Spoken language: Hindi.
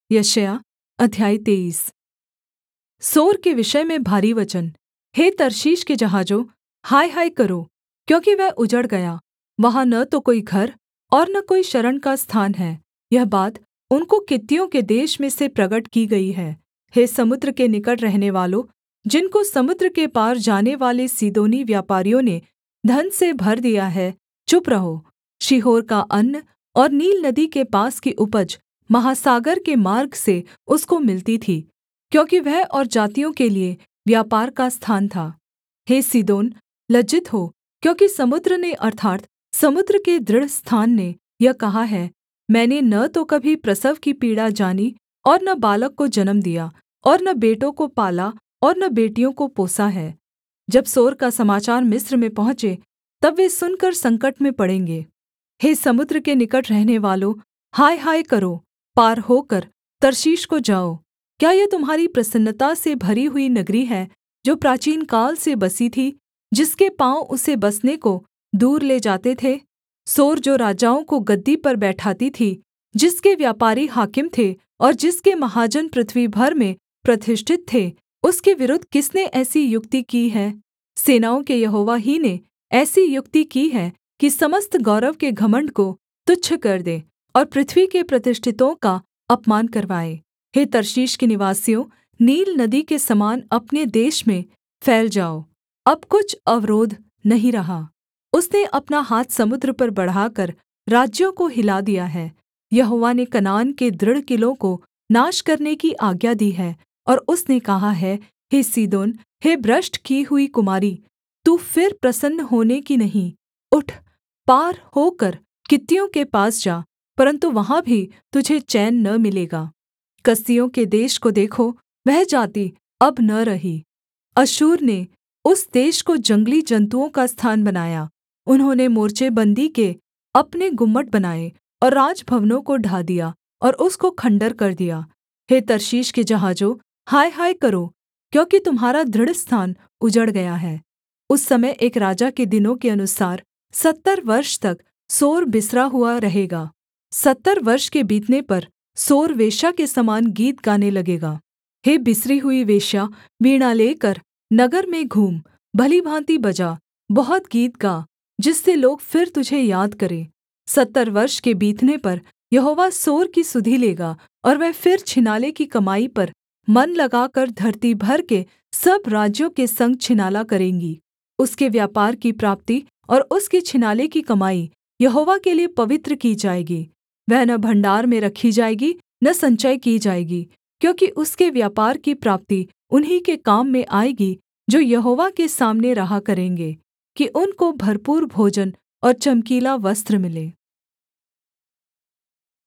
यशायाह अध्याय 23। सोर के विषय में भारी वचन। हे तर्शीश के जहाजों, हाय हाय करो, क्योंकि वह उजड़ गया। वहाँ न तो कोई घर और न कोई शरण का स्थान है। यह बात उनको कित्तियों के देश में से प्रगट की गई है। हे समुद्र के निकट रहनेवालों, जिनको समुद्र के पार जानेवाले सीदोनी व्यापारियों ने धन से भर दिया है, चुप रहो।शीहोर का अन्न और नील नदी के पास की उपज महासागर के मार्ग से उसको मिलती थी, क्योंकि वह और जातियों के लिये व्यापार का स्थान था। हे सीदोन, लज्जित हो, क्योंकि समुद्र ने अर्थात् समुद्र के दृढ़ स्थान ने यह कहा है, मैंने न तो कभी प्रसव की पीड़ा जानी और न बालक को जन्म दिया और न बेटों को पाला और न बेटियों को पोसा है। जब सोर का समाचार मिस्र में पहुँचे, तब वे सुनकर संकट में पड़ेंगे। हे समुद्र के निकट रहनेवालों, हाय हाय करो, पार होकर तर्शीश को जाओ। क्या यह तुम्हारी प्रसन्नता से भरी हुई नगरी है, जो प्राचीनकाल से बसी थी, जिसके पाँव उसे बसने को दूर ले जाते थे? सोर जो राजाओं को गद्दी पर बैठाती थी, जिसके व्यापारी हाकिम थे और जिसके महाजन पृथ्वी भर में प्रतिष्ठित थे, उसके विरुद्ध किसने ऐसी युक्ति की है? सेनाओं के यहोवा ही ने ऐसी युक्ति की है कि समस्त गौरव के घमण्ड को तुच्छ कर दे और पृथ्वी के प्रतिष्ठितों का अपमान करवाए। हे तर्शीश के निवासियों, नील नदी के समान अपने देश में फैल जाओ। अब कुछ अवरोध नहीं रहा। उसने अपना हाथ समुद्र पर बढ़ाकर राज्यों को हिला दिया है। यहोवा ने कनान के दृढ़ किलों को नाश करने की आज्ञा दी है और उसने कहा है, हे सीदोन, हे भ्रष्ट की हुई कुमारी, तू फिर प्रसन्न होने की नहीं। उठ, पार होकर कित्तियों के पास जा, परन्तु वहाँ भी तुझे चैन न मिलेगा। कसदियों के देश को देखो, वह जाति अब न रही। अश्शूर ने उस देश को जंगली जन्तुओं का स्थान बनाया। उन्होंने मोर्चेबन्दी के अपने गुम्मट बनाए और राजभवनों को ढा दिया और उसको खण्डहर कर दिया। हे तर्शीश के जहाजों, हाय हाय करो, क्योंकि तुम्हारा दृढ़ स्थान उजड़ गया है। उस समय एक राजा के दिनों के अनुसार 70 वर्ष तक सोर बिसरा हुआ रहेगा। 70 वर्ष के बीतने पर सोर वेश्या के समान गीत गाने लगेगा। हे बिसरी हुई वेश्या, वीणा लेकर नगर में घूम, भली भाँति बजा, बहुत गीत गा, जिससे लोग फिर तुझे याद करें। 70 वर्ष के बीतने पर यहोवा सोर की सुधि लेगा और वह फिर छिनाले की कमाई पर मन लगाकर धरती भर के सब राज्यों के संग छिनाला करेंगी। उसके व्यापार की प्राप्ति और उसके छिनाले की कमाई यहोवा के लिये पवित्र की जाएगी। वह न भण्डार में रखी जाएगी न संचय की जाएगी, क्योंकि उसके व्यापार की प्राप्ति उन्हीं के काम में आएगी जो यहोवा के सामने रहा करेंगे, कि उनको भरपूर भोजन और चमकीला वस्त्र मिले।